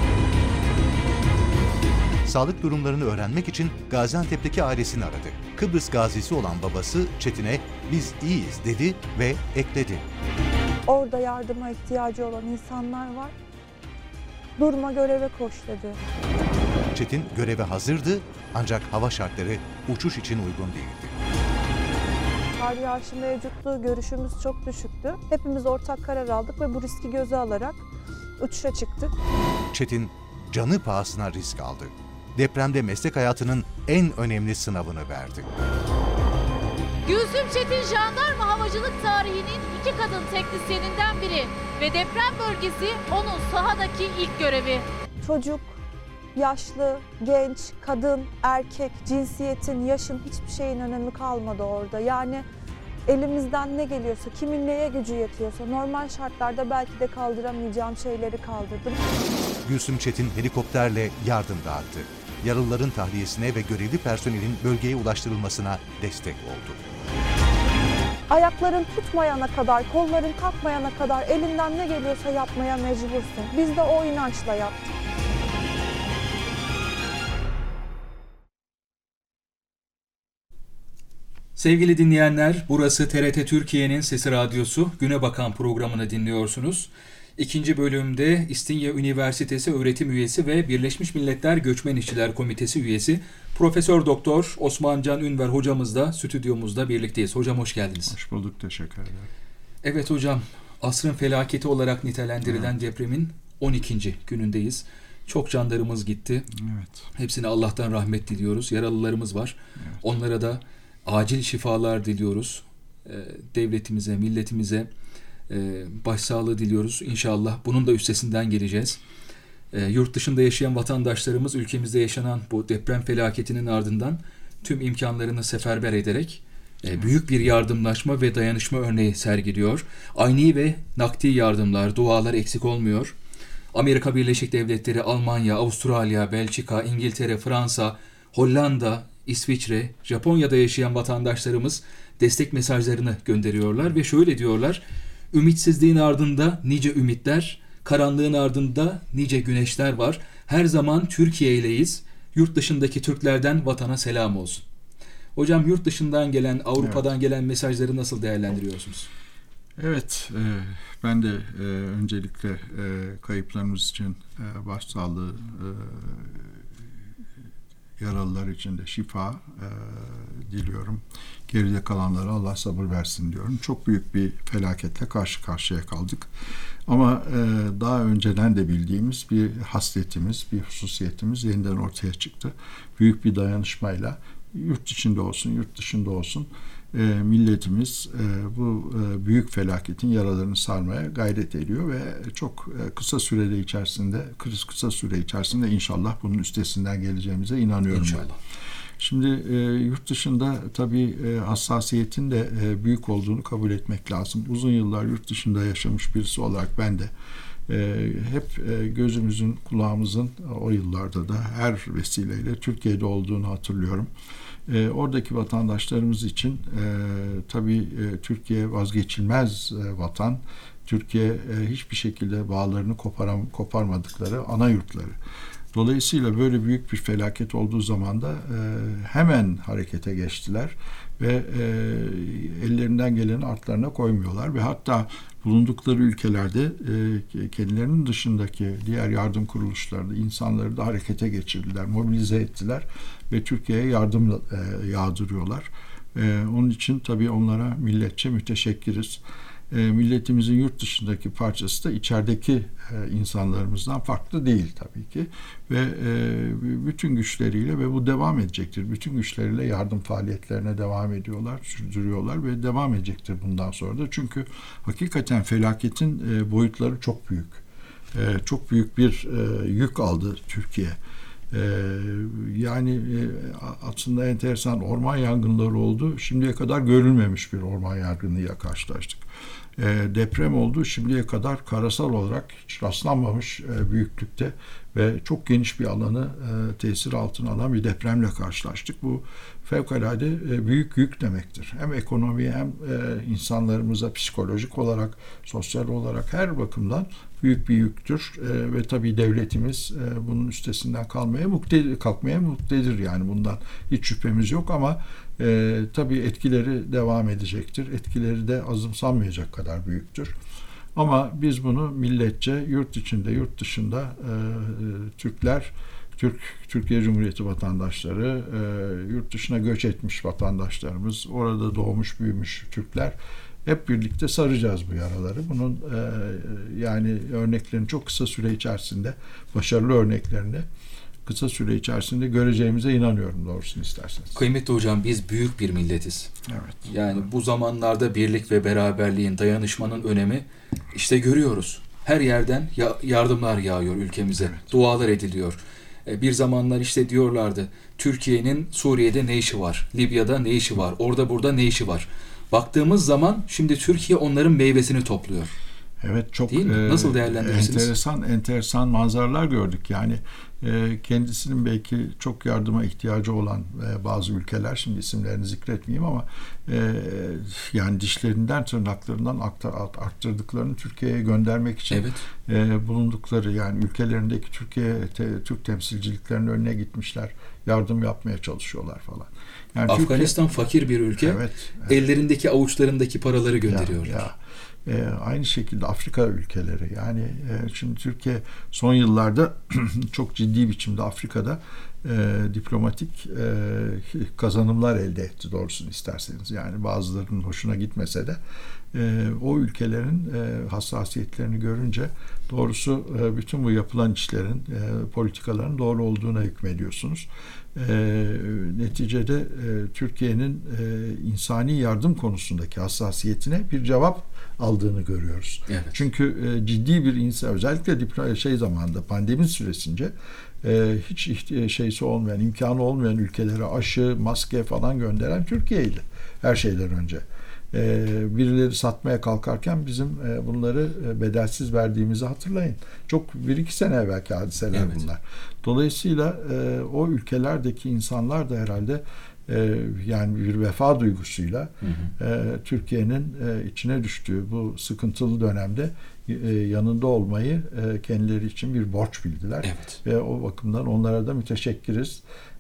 Sağlık durumlarını öğrenmek için Gaziantep'teki ailesini aradı. Kıbrıs gazisi olan babası Çetin'e "Biz iyiyiz" dedi ve ekledi. Orada yardıma ihtiyacı olan insanlar var. Durma, göreve koş dedi. Çetin göreve hazırdı ancak hava şartları uçuş için uygun değildi. Kar yağışı mevcuttu, görüşümüz çok düşüktü. Hepimiz ortak karar aldık ve bu riski göze alarak uçuşa çıktık. Çetin canı pahasına risk aldı. Depremde meslek hayatının en önemli sınavını verdi. Gülsüm Çetin jandarma havacılık tarihinin 2 kadın teknisyeninden biri ve deprem bölgesi onun sahadaki ilk görevi. Çocuk, yaşlı, genç, kadın, erkek, cinsiyetin, yaşın hiçbir şeyin önemi kalmadı orada. Yani elimizden ne geliyorsa, kimin neye gücü yetiyorsa normal şartlarda belki de kaldıramayacağım şeyleri kaldırdım. Gülsüm Çetin helikopterle yardım dağıttı. Yaralıların tahliyesine ve görevli personelin bölgeye ulaştırılmasına destek oldu. Ayakların tutmayana kadar, kolların kalkmayana kadar elinden ne geliyorsa yapmaya mecbursun. Biz de o inançla yaptık. Sevgili dinleyenler, burası TRT Türkiye'nin Sesi Radyosu Güne Bakan programını dinliyorsunuz. İkinci bölümde İstinye Üniversitesi öğretim üyesi ve Birleşmiş Milletler Göçmen İşçiler Komitesi üyesi Profesör Doktor Osman Can Ünver hocamızla stüdyomuzda birlikteyiz. Hocam hoş geldiniz. Hoş bulduk, teşekkür ederim. Evet hocam, asrın felaketi olarak nitelendirilen depremin 12. günündeyiz. Çok canlarımız gitti. Evet. Hepsine Allah'tan rahmet diliyoruz. Yaralılarımız var. Evet. Onlara da acil şifalar diliyoruz. Devletimize, milletimize başsağlığı diliyoruz. İnşallah bunun da üstesinden geleceğiz. Yurt dışında yaşayan vatandaşlarımız ülkemizde yaşanan bu deprem felaketinin ardından tüm imkanlarını seferber ederek büyük bir yardımlaşma ve dayanışma örneği sergiliyor. Ayni ve nakdi yardımlar, dualar eksik olmuyor. Amerika Birleşik Devletleri, Almanya, Avustralya, Belçika, İngiltere, Fransa, Hollanda, İsviçre, Japonya'da yaşayan vatandaşlarımız destek mesajlarını gönderiyorlar ve şöyle diyorlar: ümitsizliğin ardında nice ümitler, karanlığın ardında nice güneşler var. Her zaman Türkiye ileyiz. Yurt dışındaki Türklerden vatana selam olsun. Hocam, yurt dışından gelen, Avrupa'dan gelen mesajları nasıl değerlendiriyorsunuz? Evet, ben de öncelikle kayıplarımız için başsağlığı, yaralılar için de şifa diliyorum. Geride kalanlara Allah sabır versin diyorum. Çok büyük bir felaketle karşı karşıya kaldık. Ama daha önceden de bildiğimiz bir hasletimiz, bir hususiyetimiz yeniden ortaya çıktı. Büyük bir dayanışmayla yurt içinde olsun, yurt dışında olsun milletimiz bu büyük felaketin yaralarını sarmaya gayret ediyor ve çok kısa süre içerisinde inşallah bunun üstesinden geleceğimize inanıyorum. İnşallah. Ben. Şimdi yurt dışında tabii hassasiyetin de büyük olduğunu kabul etmek lazım. Uzun yıllar yurt dışında yaşamış birisi olarak ben de hep gözümüzün, kulağımızın o yıllarda da her vesileyle Türkiye'de olduğunu hatırlıyorum. Oradaki vatandaşlarımız için tabii Türkiye vazgeçilmez vatan. Türkiye hiçbir şekilde bağlarını koparmadıkları ana yurtları. Dolayısıyla böyle büyük bir felaket olduğu zaman da hemen harekete geçtiler ve ellerinden geleni artlarına koymuyorlar ve hatta bulundukları ülkelerde kendilerinin dışındaki diğer yardım kuruluşlarında insanları da harekete geçirdiler, mobilize ettiler ve Türkiye'ye yardım yağdırıyorlar. Onun için tabii onlara milletçe müteşekkiriz. Milletimizin yurt dışındaki parçası da içerideki insanlarımızdan farklı değil tabii ki ve bütün güçleriyle ve bu devam edecektir. Bütün güçleriyle yardım faaliyetlerine devam ediyorlar, sürdürüyorlar ve devam edecektir bundan sonra da. Çünkü hakikaten felaketin boyutları çok büyük. Çok büyük bir yük aldı Türkiye. Yani aslında enteresan orman yangınları oldu. Şimdiye kadar görülmemiş bir orman yangınıyla karşılaştık. Deprem oldu. Şimdiye kadar karasal olarak hiç rastlanmamış büyüklükte ve çok geniş bir alanı tesir altına alan bir depremle karşılaştık. Bu fevkalade büyük yük demektir. Hem ekonomiye hem insanlarımıza psikolojik olarak, sosyal olarak her bakımdan büyük bir yüktür ve tabii devletimiz bunun üstesinden kalkmaya muktedir yani bundan hiç şüphemiz yok ama tabii etkileri devam edecektir. Etkileri de azımsanmayacak kadar büyüktür. Ama biz bunu milletçe yurt içinde, yurt dışında Türkler, Türkiye Cumhuriyeti vatandaşları, yurt dışına göç etmiş vatandaşlarımız, orada doğmuş büyümüş Türkler hep birlikte saracağız bu yaraları. Bunun yani örneklerini çok kısa süre içerisinde, başarılı örneklerini kısa süre içerisinde göreceğimize inanıyorum doğrusunu isterseniz. Kıymetli hocam, biz büyük bir milletiz. Evet. Yani bu zamanlarda birlik ve beraberliğin, dayanışmanın önemi işte görüyoruz. Her yerden yardımlar yağıyor ülkemize. Evet. Dualar ediliyor. Bir zamanlar işte diyorlardı, Türkiye'nin Suriye'de ne işi var? Libya'da ne işi var? Orada burada ne işi var? Baktığımız zaman şimdi Türkiye onların meyvesini topluyor. Evet, çok nasıl değerlendirirsiniz? Enteresan manzaralar gördük. Yani kendisinin belki çok yardıma ihtiyacı olan bazı ülkeler, şimdi isimlerini zikretmeyeyim ama yani dişlerinden tırnaklarından arttırdıklarını Türkiye'ye göndermek için bulundukları yani ülkelerindeki Türk temsilciliklerinin önüne gitmişler. Yardım yapmaya çalışıyorlar falan. Yani Afganistan Türkiye, fakir bir ülke. Evet. Ellerindeki avuçlarındaki paraları gönderiyorlar. Aynı şekilde Afrika ülkeleri yani şimdi Türkiye son yıllarda çok ciddi biçimde Afrika'da diplomatik kazanımlar elde etti doğrusunu isterseniz. Yani bazılarının hoşuna gitmese de o ülkelerin hassasiyetlerini görünce doğrusu bütün bu yapılan işlerin, politikaların doğru olduğuna hükmediyorsunuz. Neticede Türkiye'nin insani yardım konusundaki hassasiyetine bir cevap aldığını görüyoruz. Evet. Çünkü ciddi bir insan, özellikle zamanında, pandemi süresince hiç şeysi olmayan, imkanı olmayan ülkelere aşı, maske falan gönderen Türkiye'ydi her şeyden önce. Birileri satmaya kalkarken bizim bunları bedelsiz verdiğimizi hatırlayın. Çok 1-2 sene evvelki hadiseler bunlar. Dolayısıyla o ülkelerdeki insanlar da herhalde yani bir vefa duygusuyla Türkiye'nin içine düştüğü bu sıkıntılı dönemde yanında olmayı kendileri için bir borç bildiler. Evet. Ve o bakımdan onlara da müteşekkiriz.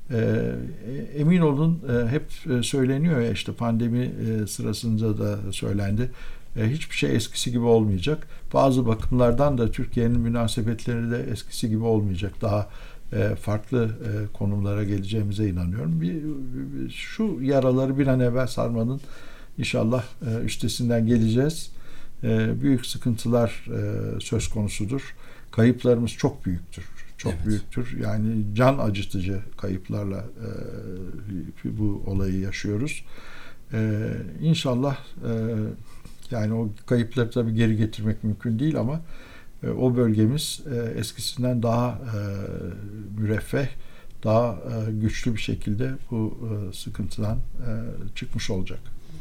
Emin olun hep söyleniyor ya, işte pandemi sırasında da söylendi. Hiçbir şey eskisi gibi olmayacak. Bazı bakımlardan da Türkiye'nin münasebetleri de eskisi gibi olmayacak. Daha farklı konumlara geleceğimize inanıyorum. Şu yaraları bir an evvel sarmanın inşallah üstesinden geleceğiz. Büyük sıkıntılar söz konusudur. Kayıplarımız çok büyüktür. Çok büyüktür. Yani can acıtıcı kayıplarla bu olayı yaşıyoruz. İnşallah yani o kayıpları tabii geri getirmek mümkün değil ama o bölgemiz eskisinden daha müreffeh, daha güçlü bir şekilde bu sıkıntıdan çıkmış olacak.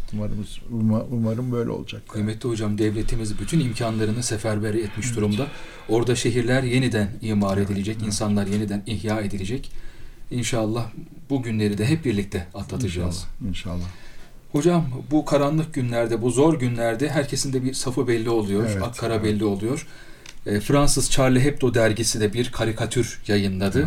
Umarım böyle olacak. Kıymetli hocam, devletimiz bütün imkanlarını seferber etmiş durumda. Orada şehirler yeniden imar edilecek, insanlar yeniden ihya edilecek. İnşallah bu günleri de hep birlikte atlatacağız. İnşallah. Hocam, bu karanlık günlerde, bu zor günlerde herkesin de bir safı belli oluyor, akkara belli oluyor. Fransız Charlie Hebdo dergisi de bir karikatür yayınladı.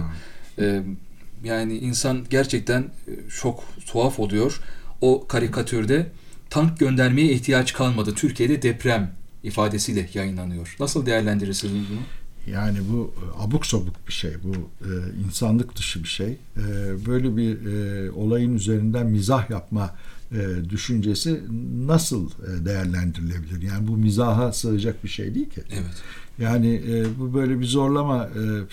Yani insan gerçekten çok tuhaf oluyor. O karikatürde tank göndermeye ihtiyaç kalmadı, Türkiye'de deprem ifadesiyle yayınlanıyor. Nasıl değerlendirirsiniz bunu? Yani bu abuk sabuk bir şey, bu insanlık dışı bir şey. Böyle bir olayın üzerinden mizah yapma düşüncesi nasıl değerlendirilebilir? Yani bu mizaha sığacak bir şey değil ki. Evet. Yani bu böyle bir zorlama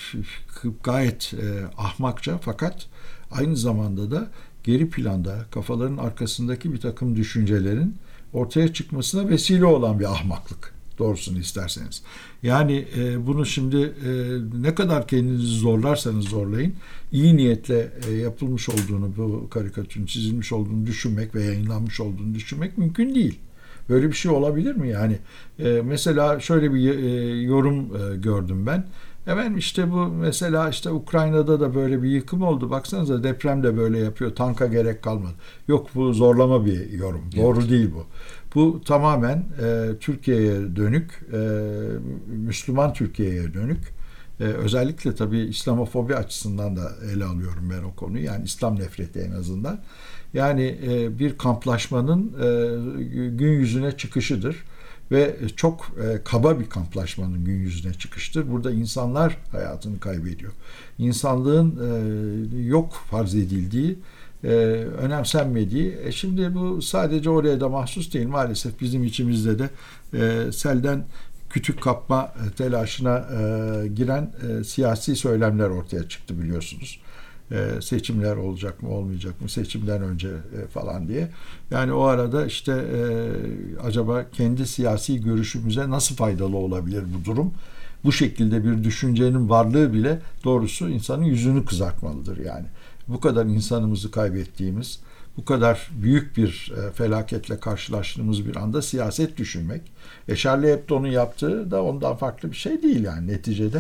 gayet ahmakça, fakat aynı zamanda da geri planda kafaların arkasındaki bir takım düşüncelerin ortaya çıkmasına vesile olan bir ahmaklık, doğrusunu isterseniz. Yani bunu şimdi ne kadar kendinizi zorlarsanız zorlayın, iyi niyetle yapılmış olduğunu, bu karikatürün çizilmiş olduğunu düşünmek ve yayınlanmış olduğunu düşünmek mümkün değil. Böyle bir şey olabilir mi? Yani mesela şöyle bir yorum gördüm ben. Hemen işte bu mesela işte Ukrayna'da da böyle bir yıkım oldu. Baksanıza, deprem de böyle yapıyor. Tanka gerek kalmadı. Yok, bu zorlama bir yorum. Evet. Doğru değil bu. Bu tamamen Türkiye'ye dönük, Müslüman Türkiye'ye dönük. Özellikle tabii İslamofobi açısından da ele alıyorum ben o konuyu. Yani İslam nefreti en azından. Yani bir kamplaşmanın gün yüzüne çıkışıdır. Ve çok kaba bir kamplaşmanın gün yüzüne çıkıştır. Burada insanlar hayatını kaybediyor. İnsanlığın yok farz edildiği, önemsenmediği. Şimdi bu sadece oraya da mahsus değil. Maalesef bizim içimizde de selden kütük kapma telaşına giren siyasi söylemler ortaya çıktı, biliyorsunuz. Seçimler olacak mı olmayacak mı, seçimden önce falan diye. Yani o arada işte acaba kendi siyasi görüşümüze nasıl faydalı olabilir bu durum? Bu şekilde bir düşüncenin varlığı bile doğrusu insanın yüzünü kızartmalıdır yani. Bu kadar insanımızı kaybettiğimiz, bu kadar büyük bir felaketle karşılaştığımız bir anda siyaset düşünmek, Charlie Hebdo'nun yaptığı da ondan farklı bir şey değil yani neticede.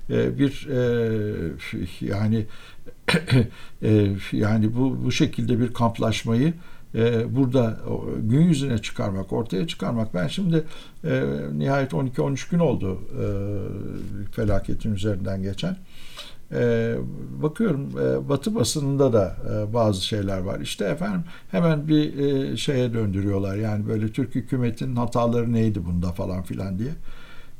Yani bu şekilde bir kamplaşmayı burada gün yüzüne çıkarmak, ortaya çıkarmak. Ben şimdi nihayet 12-13 gün oldu felaketin üzerinden geçen. Bakıyorum Batı basınında da bazı şeyler var. İşte efendim hemen bir şeye döndürüyorlar. Yani böyle Türk hükümetinin hataları neydi bunda falan filan diye.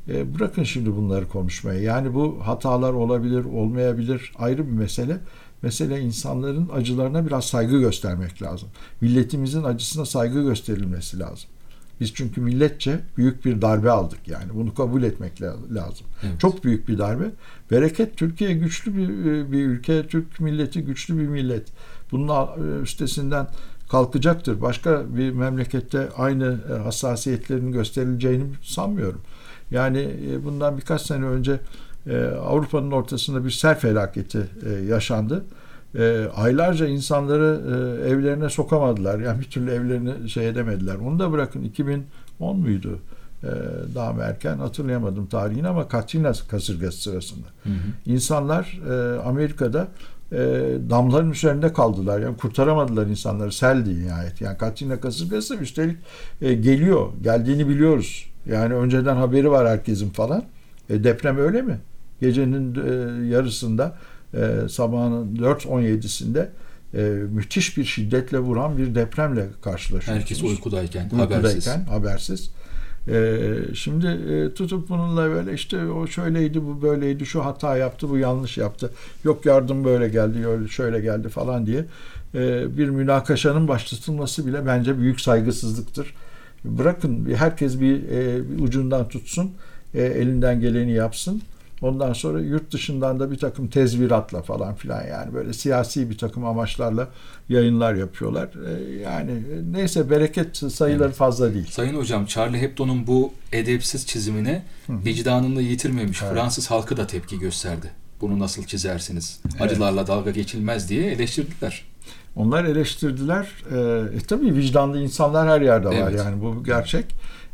Bırakın şimdi bunları konuşmaya. Yani bu hatalar olabilir, olmayabilir, ayrı bir mesele. Mesele insanların acılarına biraz saygı göstermek lazım. Milletimizin acısına saygı gösterilmesi lazım. Biz çünkü milletçe büyük bir darbe aldık yani. Bunu kabul etmek lazım. Evet. Çok büyük bir darbe. Bereket, Türkiye güçlü bir ülke. Türk milleti güçlü bir millet. Bunun üstesinden kalkacaktır. Başka bir memlekette aynı hassasiyetlerin gösterileceğini sanmıyorum. Yani bundan birkaç sene önce Avrupa'nın ortasında bir sel felaketi yaşandı. Aylarca insanları evlerine sokamadılar. Yani bir türlü evlerini şey edemediler. Onu da bırakın, 2010 muydu? Daha mı erken hatırlayamadım tarihini, ama Katrina kasırgası sırasında. İnsanlar Amerika'da damların üzerinde kaldılar. Yani kurtaramadılar insanları. Seldi nihayet. Yani Katrina kasırgası üstelik geliyor. Geldiğini biliyoruz. Yani önceden haberi var herkesin falan. Deprem öyle mi? Gecenin yarısında sabahın 4.17'sinde müthiş bir şiddetle vuran bir depremle karşılaşıyoruz. Herkes uykudayken habersiz. Şimdi tutup bununla böyle işte o şöyleydi, bu böyleydi, şu hata yaptı, bu yanlış yaptı, yok yardım böyle geldi, öyle şöyle geldi falan diye bir münakaşanın başlatılması bile bence büyük saygısızlıktır. Bırakın herkes bir ucundan tutsun, elinden geleni yapsın. Ondan sonra yurt dışından da bir takım tezviratla falan filan, yani böyle siyasi bir takım amaçlarla yayınlar yapıyorlar. Yani neyse, bereket sayıları fazla değil. Sayın Hocam, Charlie Hebdo'nun bu edepsiz çizimine vicdanını yitirmemiş Fransız halkı da tepki gösterdi. Bunu nasıl çizersiniz? Acılarla dalga geçilmez diye eleştirdiler. Onlar eleştirdiler. Tabii vicdanlı insanlar her yerde var. Yani bu gerçek.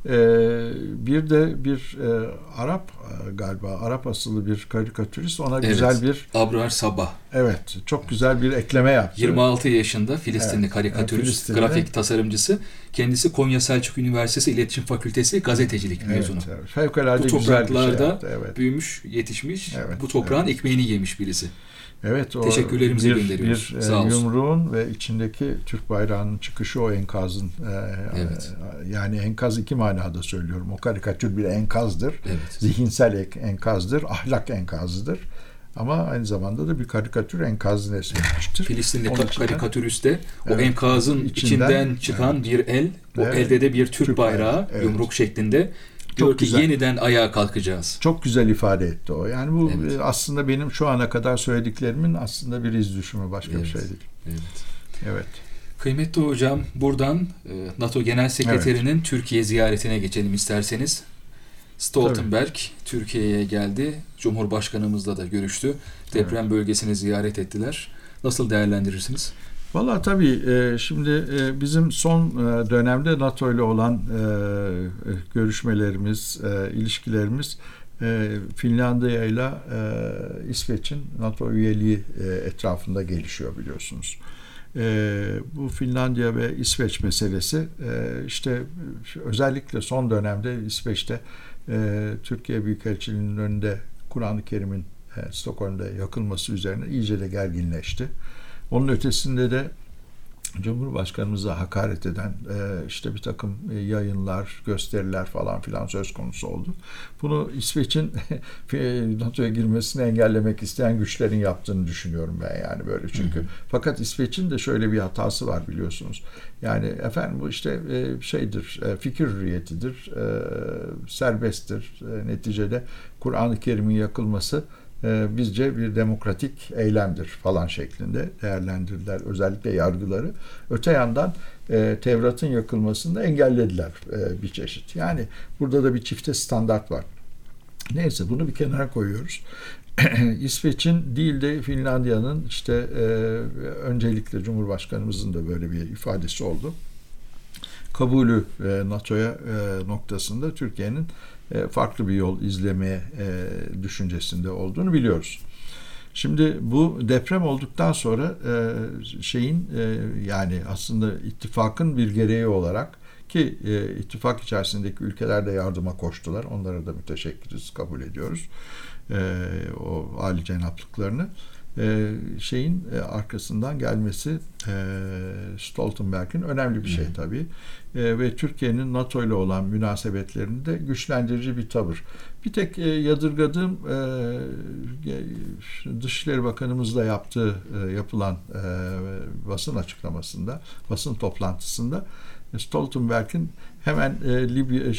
Bir de bir Arap galiba, Arap asıllı bir karikatürist ona güzel bir Abrar Sabah. Evet, çok güzel bir ekleme yaptı. 26 yaşında Filistinli karikatürist, grafik tasarımcısı. Kendisi Konya Selçuk Üniversitesi İletişim Fakültesi gazetecilik mezunu. Evet. Fevkalade bu topraklarda güzel bir şey yaptı. büyümüş, yetişmiş. Bu toprağın ekmeğini yemiş birisi. Evet, o teşekkürlerimizi gönderiyoruz. Bir yumruğun ve içindeki Türk bayrağının çıkışı o enkazın. Yani enkaz iki manada söylüyorum. O karikatür bir enkazdır. Zihinsel enkazdır, ahlak enkazıdır. Ama aynı zamanda da bir karikatür enkazını resmetmiştir. Filistinli karikatüriste o enkazın içinden çıkan bir el, o elde de bir Türk bayrağı yumruk şeklinde. Diyor ki yeniden ayağa kalkacağız. Çok güzel ifade etti o. Yani bu aslında benim şu ana kadar söylediklerimin aslında bir iz düşümü, başka bir şey değil. Evet. Kıymetli hocam, buradan NATO Genel Sekreterinin Türkiye ziyaretine geçelim isterseniz. Stoltenberg Türkiye'ye geldi. Cumhurbaşkanımızla da görüştü. Deprem bölgesini ziyaret ettiler. Nasıl değerlendirirsiniz? Valla tabii şimdi bizim son dönemde NATO ile olan görüşmelerimiz, ilişkilerimiz Finlandiya ile İsveç'in NATO üyeliği etrafında gelişiyor, biliyorsunuz. Bu Finlandiya ve İsveç meselesi işte özellikle son dönemde İsveç'te Türkiye Büyükelçiliği'nin önünde Kur'an-ı Kerim'in Stockholm'da yakılması üzerine iyice de gerginleşti. Onun ötesinde de Cumhurbaşkanımıza hakaret eden işte bir takım yayınlar, gösteriler falan filan söz konusu oldu. Bunu İsveç'in NATO'ya girmesini engellemek isteyen güçlerin yaptığını düşünüyorum ben, yani böyle çünkü. Fakat İsveç'in de şöyle bir hatası var, biliyorsunuz. Yani efendim bu işte şeydir, fikir hürriyetidir, serbesttir. Neticede Kur'an-ı Kerim'in yakılması bizce bir demokratik eylemdir falan şeklinde değerlendirdiler özellikle yargıları. Öte yandan Tevrat'ın yakılmasını da engellediler bir çeşit. Yani burada da bir çifte standart var. Neyse, bunu bir kenara koyuyoruz. İsveç'in değil de Finlandiya'nın işte öncelikle Cumhurbaşkanımızın da böyle bir ifadesi oldu. Kabulü NATO'ya noktasında Türkiye'nin farklı bir yol izlemeye düşüncesinde olduğunu biliyoruz. Şimdi bu deprem olduktan sonra yani aslında ittifakın bir gereği olarak ki ittifak içerisindeki ülkeler de yardıma koştular. Onlara da müteşekkiriz, kabul ediyoruz o âli cenaplıklarını. şeyin arkasından gelmesi Stoltenberg'in önemli bir şey tabii. Ve Türkiye'nin NATO ile olan münasebetlerinde güçlendirici bir tavır. Bir tek yadırgadığım Dışişleri Bakanımızla yapılan basın açıklamasında, basın toplantısında Stoltenberg'in hemen Libya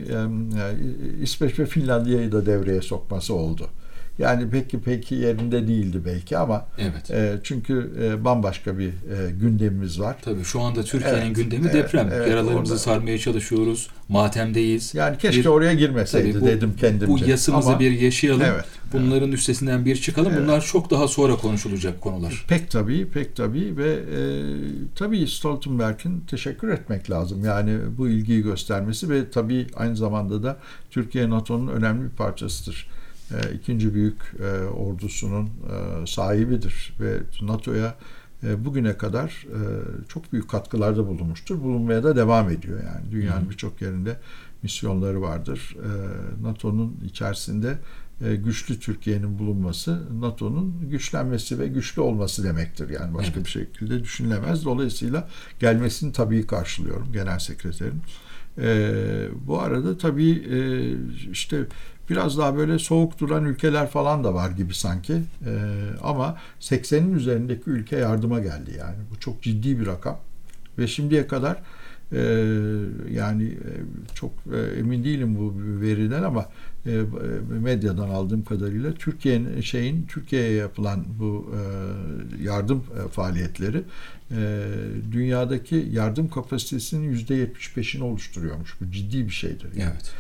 İsveç ve Finlandiya'yı da devreye sokması oldu. Yani peki yerinde değildi belki ama evet. Çünkü bambaşka bir gündemimiz var. Tabii şu anda Türkiye'nin gündemi deprem. Yaralarımızı sarmaya çalışıyoruz. Matemdeyiz. Yani keşke oraya girmeseydi dedim kendimce. Bu yasımızı bir yaşayalım. Evet. Bunların üstesinden bir çıkalım. Evet. Bunlar çok daha sonra konuşulacak konular. Pek tabii ve tabii Stoltenberg'in teşekkür etmek lazım. Yani bu ilgiyi göstermesi ve tabii aynı zamanda da Türkiye NATO'nun önemli bir parçasıdır. İkinci büyük ordusunun sahibidir ve NATO'ya bugüne kadar çok büyük katkılarda bulunmuştur. Bulunmaya da devam ediyor yani. Dünyanın birçok yerinde misyonları vardır. NATO'nun içerisinde güçlü Türkiye'nin bulunması, NATO'nun güçlenmesi ve güçlü olması demektir. Yani başka bir şekilde düşünülemez. Dolayısıyla gelmesini tabii karşılıyorum Genel Sekreterin. Bu arada tabii işte biraz daha böyle soğuk duran ülkeler falan da var gibi sanki. Ama 80'in üzerindeki ülke yardıma geldi yani. Bu çok ciddi bir rakam. Ve şimdiye kadar yani çok emin değilim bu veriden ama medyadan aldığım kadarıyla Türkiye'ye yapılan bu yardım faaliyetleri dünyadaki yardım kapasitesinin %75'ini oluşturuyormuş. Bu ciddi bir şeydir. Yani. Evet.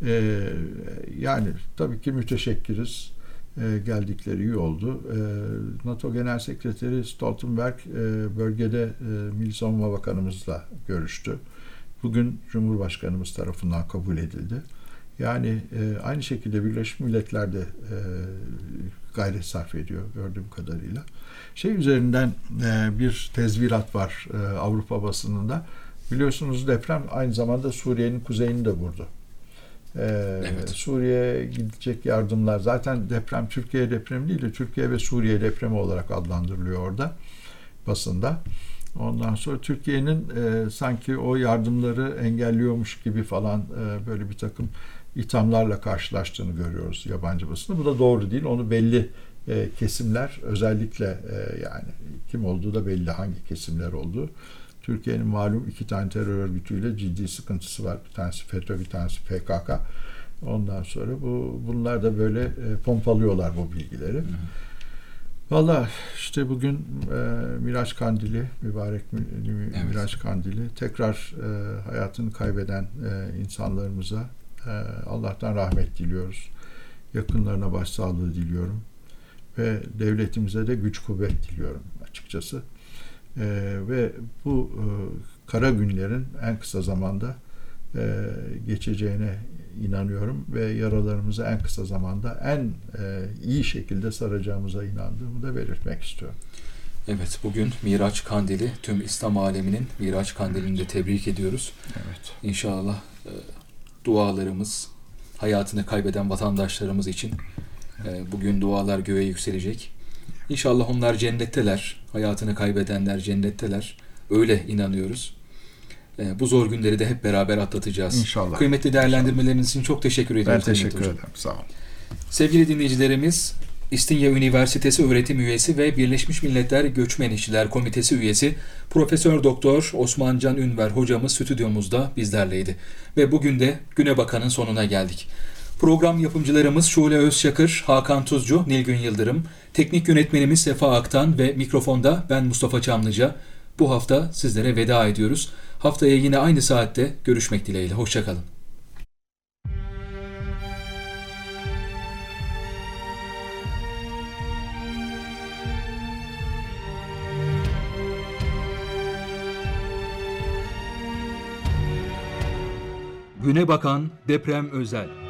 Yani tabii ki müteşekkiriz. Geldikleri iyi oldu. NATO Genel Sekreteri Stoltenberg bölgede Milli Savunma Bakanımızla görüştü. Bugün Cumhurbaşkanımız tarafından kabul edildi. Yani aynı şekilde Birleşmiş Milletler de gayret sarf ediyor gördüğüm kadarıyla. Üzerinden bir tezvirat var Avrupa basınında. Biliyorsunuz deprem aynı zamanda Suriye'nin kuzeyini de vurdu. Evet. Suriye'ye gidecek yardımlar zaten deprem Türkiye depremi değil de Türkiye ve Suriye depremi olarak adlandırılıyor orada basında. Ondan sonra Türkiye'nin sanki o yardımları engelliyormuş gibi falan böyle bir takım ithamlarla karşılaştığını görüyoruz yabancı basında. Bu da doğru değil. Onu belli kesimler özellikle yani kim olduğu da belli, hangi kesimler olduğu. Türkiye'nin malum 2 tane terör örgütüyle ciddi sıkıntısı var. Bir tanesi FETÖ, bir tanesi PKK. Ondan sonra bunlar da böyle pompalıyorlar bu bilgileri. Vallahi işte bugün Miraç Kandili, mübarek Miraç Kandili. Tekrar hayatını kaybeden insanlarımıza Allah'tan rahmet diliyoruz. Yakınlarına başsağlığı diliyorum. Ve devletimize de güç kuvvet diliyorum açıkçası. Ve bu kara günlerin en kısa zamanda geçeceğine inanıyorum ve yaralarımızı en kısa zamanda en iyi şekilde saracağımıza inandığımı da belirtmek istiyorum. Evet, bugün Miraç Kandili, tüm İslam aleminin Miraç Kandili'ni de tebrik ediyoruz. Evet. İnşallah dualarımız, hayatını kaybeden vatandaşlarımız için bugün dualar göğe yükselecek. İnşallah onlar cennetteler, hayatını kaybedenler cennetteler. Öyle inanıyoruz. Bu zor günleri de hep beraber atlatacağız. İnşallah. Kıymetli değerlendirmeleriniz için çok teşekkür ediyorum. Ben teşekkür ederim. Sağ olun. Sevgili dinleyicilerimiz, İstinye Üniversitesi öğretim üyesi ve Birleşmiş Milletler Göçmen İşçiler Komitesi üyesi Profesör Doktor Osman Can Ünver hocamız stüdyomuzda bizlerleydi. Ve bugün de Güne Bakan'ın sonuna geldik. Program yapımcılarımız Şule Özçakır, Hakan Tuzcu, Nilgün Yıldırım, teknik yönetmenimiz Sefa Aktan ve mikrofonda ben Mustafa Çamlıca. Bu hafta sizlere veda ediyoruz. Haftaya yine aynı saatte görüşmek dileğiyle. Hoşça kalın. Güne Bakan Deprem Özel.